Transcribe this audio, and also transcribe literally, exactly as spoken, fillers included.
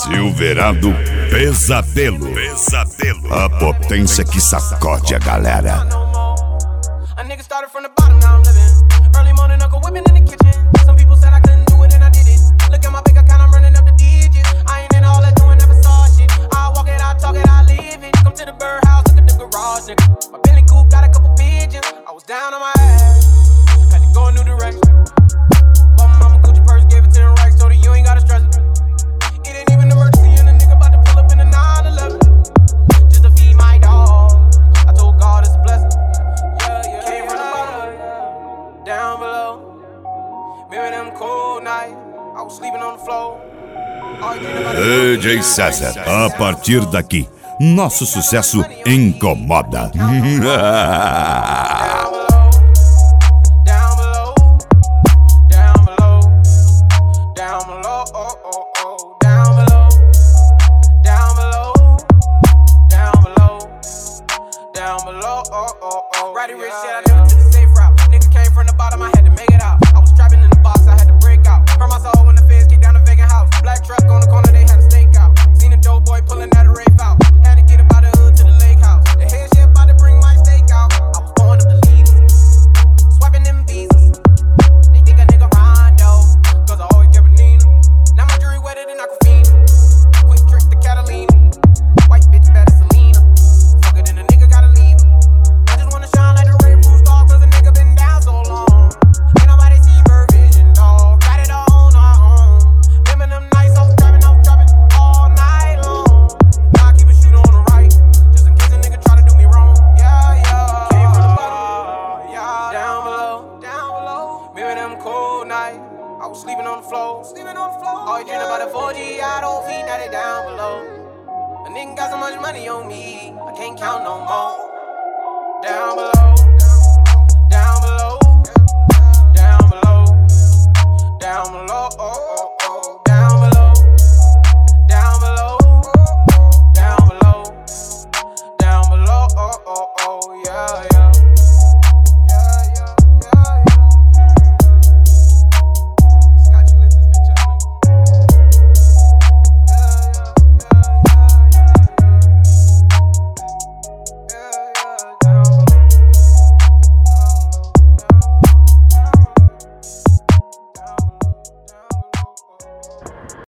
Silverado Pesadelo. Pesadelo. A potência que sacode a galera. A nigga started from the bottom, now I'm living. Early morning, Uncle whipping in the kitchen. Some people said I couldn't do it, and I did it. Look at my bank account, I'm running up the digits. I ain't in all that doing, never saw shit. I walk it, I talk it, I live it. Come to the birdhouse, look at the garage, nigga. My Bentley coupe got a couple pigeons. I was down on my ass, had to go a new direction. Bought my mama Gucci purse, gave it to the racks, told her you ain't gotta stress it. It ain't even an emergency, and a nigga about to pull up in a nine eleven. Just to feed my dog. I told God it's a blessing. Yeah, yeah, came from the bottom, down below. Remember them cold nights, I was sleeping on the floor. D J César, a partir daqui, nosso sucesso incomoda. Righty rich shit, I never took the safe route. Nigga came from the bottom, I had to make it out. I was trapping in the box, I had to break out. Hurt my soul when the feds kicked down the vacant house. Black truck on the corner, they had a stake out. Seen a dope boy pulling out a rafe out. Had to get about the hood to the lake house. The head shit about to bring my steak out. I was pouring up the leaders, swiping them visas. They think a nigga Rondo, cause I always kept a Nina. Now my jewelry wetter than Aquafina. Quick trick to Catalina. White bitch better Selena. Fuck it, then a nigga gotta leave. I just wanna shine like the Red Bull star, cause a nigga been down so long. Ain't nobody see bird vision, dog. Got it all on our own. Remember them nights I was driving, I was driving all night long. Now I keep a shooter on the right, just in case a nigga try to do me wrong. Yeah, yeah. Came from the bottom, yeah. Down below, down below. Remember them cold nights, I was sleeping on the floor. Sleeping on the floor. Always dreaming about a four G, I don't feed that it down below. A nigga got so much money on me, I can't count no more. Down below.